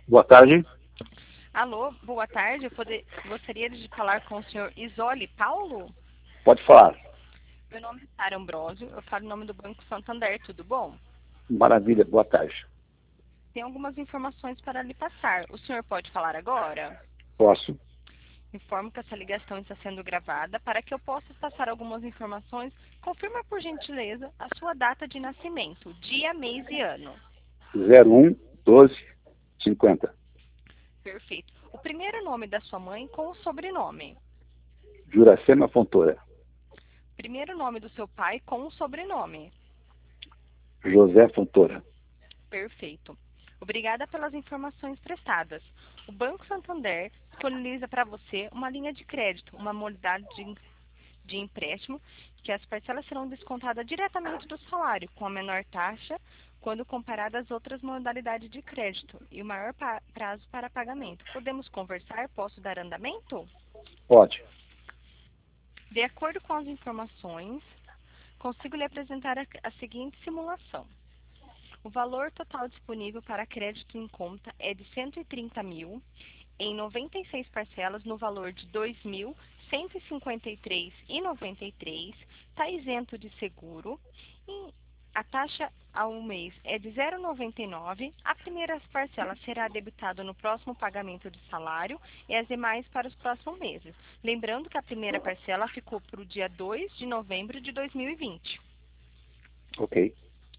Boa tarde. Alô, boa tarde. Gostaria de falar com o senhor Isoli Paulo? Pode falar. Meu nome é Sara Ambrosio, eu falo em nome do Banco Santander, tudo bom? Maravilha, boa tarde. Tem algumas informações para lhe passar. O senhor pode falar agora? Posso? Informo que essa ligação está sendo gravada. Para que eu possa passar algumas informações, confirma por gentileza a sua data de nascimento, dia, mês e ano. 01-12-50. Perfeito. O primeiro nome da sua mãe com o sobrenome. Juracema Fontoura. Primeiro nome do seu pai com o sobrenome. José Fontoura. Perfeito. Obrigada pelas informações prestadas. O Banco Santander disponibiliza para você uma linha de crédito, uma modalidade de empréstimo, que as parcelas serão descontadas diretamente do salário, com a menor taxa quando comparada às outras modalidades de crédito e o maior prazo para pagamento. Podemos conversar? Posso dar andamento? Pode. De acordo com as informações, consigo lhe apresentar a seguinte simulação. O valor total disponível para crédito em conta é de 130 mil, em 96 parcelas no valor de 2.153,93, está isento de seguro, e a taxa ao mês é de 0,99, a primeira parcela será debitada no próximo pagamento de salário e as demais para os próximos meses. Lembrando que a primeira parcela ficou para o dia 2 de novembro de 2020. Ok.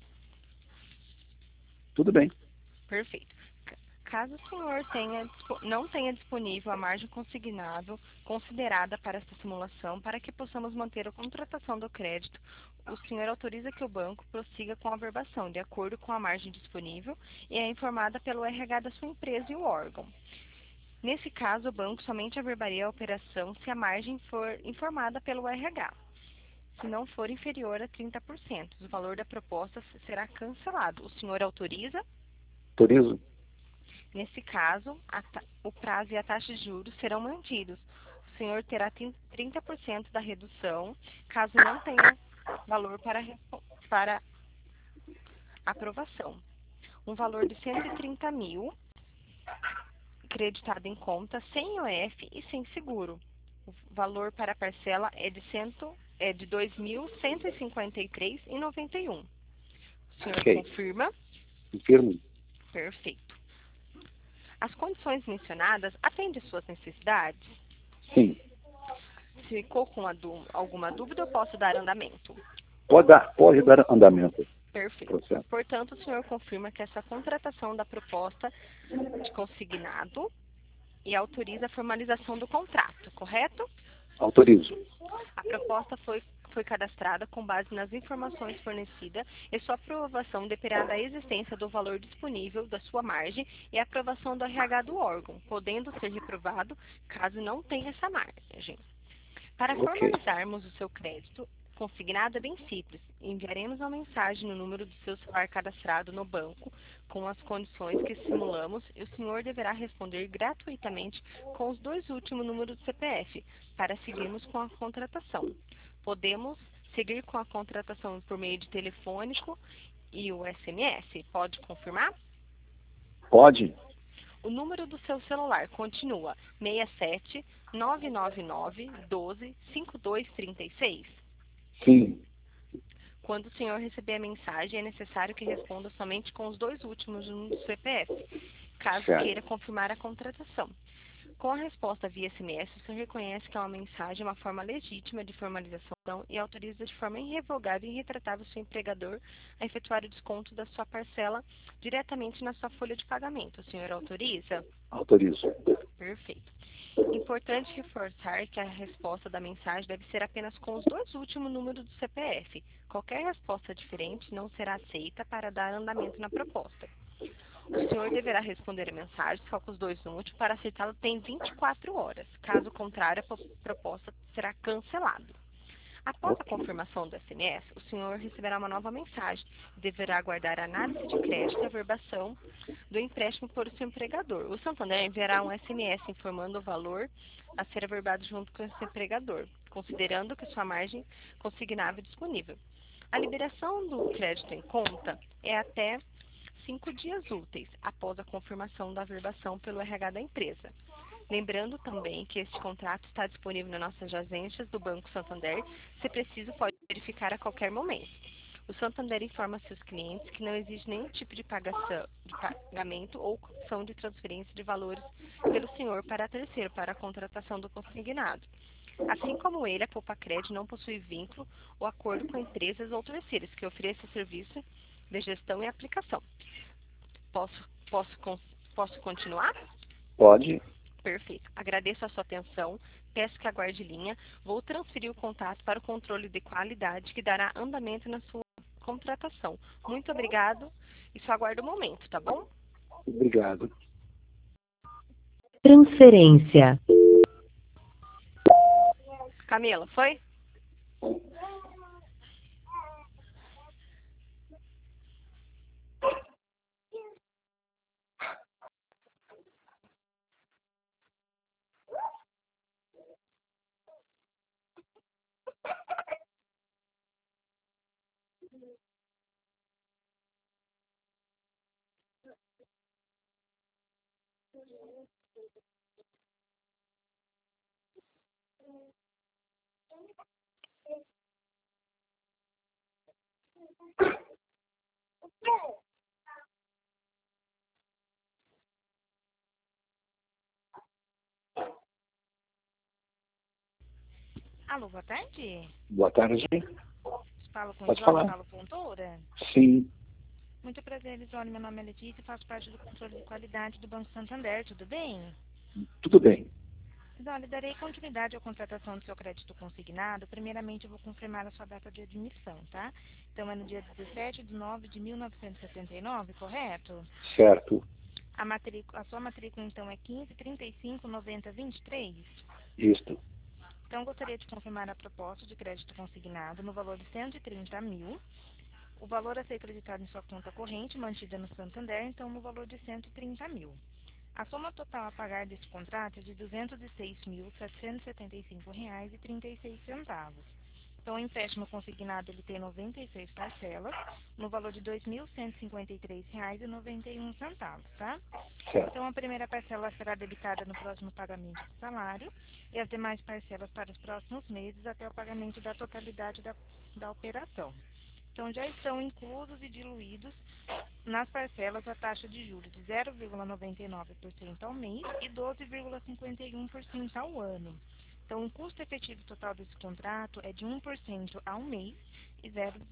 Tudo bem. Perfeito. Caso o senhor não tenha disponível a margem consignável considerada para esta simulação, para que possamos manter a contratação do crédito, o senhor autoriza que o banco prossiga com a averbação, de acordo com a margem disponível, e é informada pelo RH da sua empresa e o órgão. Nesse caso, o banco somente averbaria a operação se a margem for informada pelo RH. Se não for inferior a 30%, o valor da proposta será cancelado. O senhor autoriza? Autorizo. Nesse caso, o prazo e a taxa de juros serão mantidos. O senhor terá 30% da redução, caso não tenha valor para aprovação. Um valor de 130 mil, creditado em conta, sem IOF e sem seguro. O valor para a parcela é de R$ 2.153,91. O senhor Ok. confirma? Confirmo. Perfeito. As condições mencionadas atendem suas necessidades? Sim. Se ficou com alguma dúvida, eu posso dar andamento. Pode dar andamento. Perfeito. Processo. Portanto, o senhor confirma que essa contratação da proposta de consignado e autoriza a formalização do contrato, correto? Autorizo. A proposta foi cadastrada com base nas informações fornecidas e sua aprovação dependerá da existência do valor disponível da sua margem e a aprovação do RH do órgão, podendo ser reprovado caso não tenha essa margem. Para Ok. formalizarmos o seu crédito consignado é bem simples. Enviaremos uma mensagem no número do seu celular cadastrado no banco com as condições que simulamos e o senhor deverá responder gratuitamente com os 2 últimos números do CPF para seguirmos com a contratação. Podemos seguir com a contratação por meio de telefônico e o SMS. Pode confirmar? Pode? O número do seu celular continua 67 999 12 5236. Sim. Quando o senhor receber a mensagem, é necessário que responda somente com os 2 últimos números do CPF, caso Certo. queira confirmar a contratação. Com a resposta via SMS, o senhor reconhece que é uma mensagem, uma forma legítima de formalização e autoriza de forma irrevogável e irretratável o seu empregador a efetuar o desconto da sua parcela diretamente na sua folha de pagamento. O senhor autoriza? Autorizo. Perfeito. Importante reforçar que a resposta da mensagem deve ser apenas com os 2 últimos números do CPF. Qualquer resposta diferente não será aceita para dar andamento na proposta. O senhor deverá responder a mensagem só com os 2 últimos. Para aceitá-lo, tem 24 horas. Caso contrário, a proposta será cancelada. Após a Ok. confirmação do SMS, o senhor receberá uma nova mensagem. Deverá aguardar a análise de crédito e averbação do empréstimo por seu empregador. O Santander enviará um SMS informando o valor a ser averbado junto com esse empregador, considerando que sua margem consignável é disponível. A liberação do crédito em conta é até 5 dias úteis após a confirmação da averbação pelo RH da empresa. Lembrando também que este contrato está disponível nas nossas agências do Banco Santander, se preciso pode verificar a qualquer momento. O Santander informa seus clientes que não existe nenhum tipo de pagamento ou opção de transferência de valores pelo senhor para terceiro para a contratação do consignado. Assim como ele, a Poupa-Cred não possui vínculo ou acordo com empresas ou terceiros que ofereçam serviço de gestão e aplicação. Posso, posso, posso continuar? Pode. Perfeito. Agradeço a sua atenção. Peço que aguarde linha. Vou transferir o contato para o controle de qualidade que dará andamento na sua contratação. Muito obrigado e só aguardo um momento, tá bom? Obrigado. Transferência. Camila, foi? Alô, boa tarde. Boa tarde. Falo com Pode Isolne, falar. falo com Toura. Sim. Muito prazer, Isolne. Meu nome é Letícia e faço parte do controle de qualidade do Banco Santander. Tudo bem? Tudo bem. Isolne, darei continuidade à contratação do seu crédito consignado. Primeiramente, eu vou confirmar a sua data de admissão, tá? Então, é no dia 17 de 9 de 1979, correto? Certo. A sua matrícula, então, é 15 35 90 23? Isto. Então, gostaria de confirmar a proposta de crédito consignado no valor de 130 mil. O valor a ser acreditado em sua conta corrente, mantida no Santander, então, no valor de 130 mil. A soma total a pagar desse contrato é de R$ 206.775,36. Então, o empréstimo consignado ele tem 96 parcelas, no valor de R$ 2.153,91, tá? Certo. Então, a primeira parcela será debitada no próximo pagamento do salário e as demais parcelas para os próximos meses até o pagamento da totalidade da operação. Então, já estão inclusos e diluídos nas parcelas a taxa de juros de 0,99% ao mês e 12,51% ao ano. Então, o custo efetivo total desse contrato é de 1% ao mês e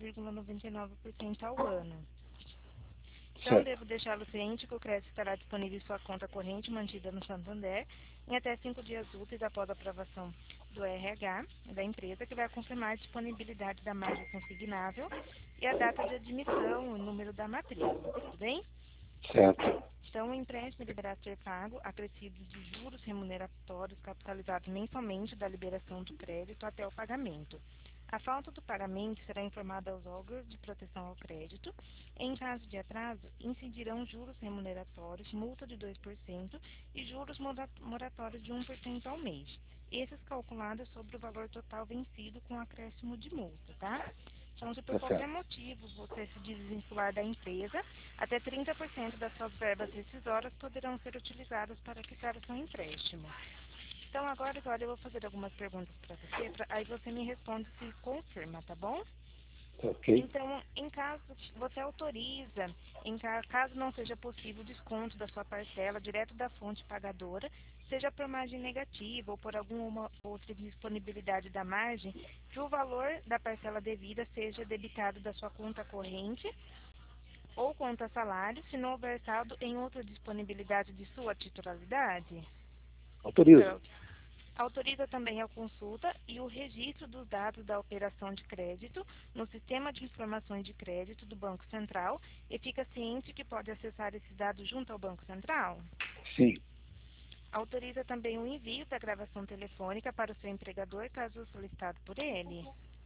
0,99% ao ano. Então, Certo. devo deixá-lo ciente que o crédito estará disponível em sua conta corrente mantida no Santander em até 5 dias úteis após a aprovação do RH da empresa, que vai confirmar a disponibilidade da margem consignável e a data de admissão, o número da matrícula, tudo bem? Certo. Então, o empréstimo deverá ser pago acrescidos de juros remuneratórios capitalizados mensalmente da liberação do crédito até o pagamento. A falta do pagamento será informada aos órgãos de proteção ao crédito. Em caso de atraso, incidirão juros remuneratórios, multa de 2% e juros moratórios de 1% ao mês. Esses calculados sobre o valor total vencido com acréscimo de multa, tá? Então, se por Tá qualquer certo. motivo você se desvincular da empresa, até 30% das suas verbas rescisórias poderão ser utilizadas para quitar o seu empréstimo. Então, agora eu vou fazer algumas perguntas para você, aí você me responde se confirma, tá bom? Ok. Então, em caso você autoriza, caso não seja possível o desconto da sua parcela direto da fonte pagadora, seja por margem negativa ou por alguma outra disponibilidade da margem, que o valor da parcela devida seja debitado da sua conta corrente ou conta salário, se não houver saldo em outra disponibilidade de sua titularidade. Autorizo. Então, autoriza também a consulta e o registro dos dados da operação de crédito no Sistema de Informações de Crédito do Banco Central e fica ciente que pode acessar esses dados junto ao Banco Central. Sim. Autoriza também o envio da gravação telefônica para o seu empregador, caso solicitado por ele.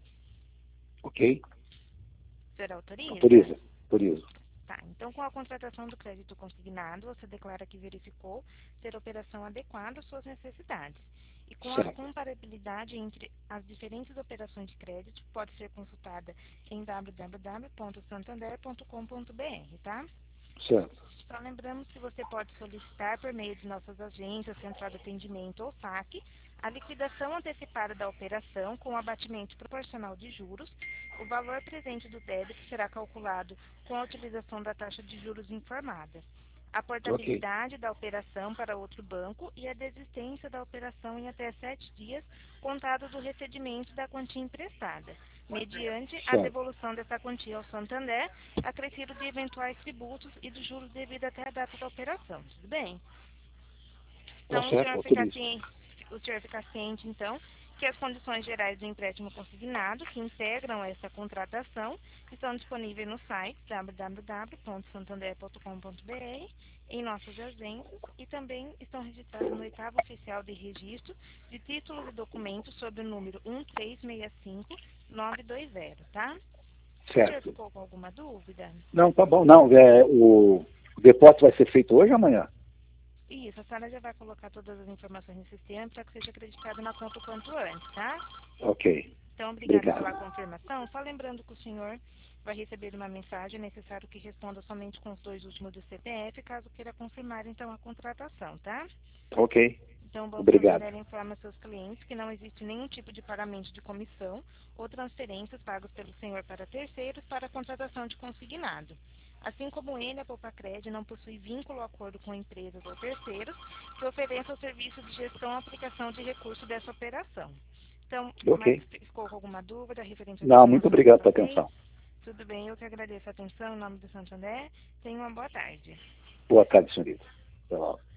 Ok. O senhor autoriza? Autoriza. Autorizo. Tá, então com a contratação do crédito consignado, você declara que verificou ter operação adequada às suas necessidades. E com a Certo. comparabilidade entre as diferentes operações de crédito, pode ser consultada em www.santander.com.br, tá? Certo. Só lembramos que você pode solicitar por meio de nossas agências, central de atendimento ou saque, a liquidação antecipada da operação com abatimento proporcional de juros. O valor presente do débito será calculado com a utilização da taxa de juros informada. A Ok. portabilidade da operação para outro banco e a desistência da operação em até 7 dias, contado do recebimento da quantia emprestada, mediante a Certo. devolução dessa quantia ao Santander, acrescido de eventuais tributos e dos juros devido até a data da operação. Tudo bem? Tá Então, certo, autorizo. o senhor fica ciente, então, que as condições gerais do empréstimo consignado, que integram essa contratação, estão disponíveis no site www.santander.com.br, em nossas agências, e também estão registradas no oitavo oficial de registro de títulos e documentos sob o número 1365920, tá? O senhor Certo. ficou com alguma dúvida? Não, tá bom. Não, o depósito vai ser feito hoje ou amanhã? Isso, a senhora já vai colocar todas as informações no sistema para que seja acreditado na conta o quanto antes, tá? Ok. Então, obrigada Obrigado. pela confirmação. Só lembrando que o senhor vai receber uma mensagem, é necessário que responda somente com os 2 últimos do CPF, caso queira confirmar, então, a contratação, tá? Ok. Então, o Banco Obrigado. Santander informa seus clientes que não existe nenhum tipo de pagamento de comissão ou transferências pagos pelo senhor para terceiros para a contratação de consignado. Assim como ele, a Poupacred não possui vínculo ou acordo com empresas ou terceiros que ofereçam o serviço de gestão ou aplicação de recurso dessa operação. Então, mas Ok. ficou com alguma dúvida referente às Não, muito informações que eu obrigado pela passei? atenção. Tudo bem, eu que agradeço a atenção em nome do Santander. Tenha uma boa tarde. Boa tarde, senhorita. Até logo.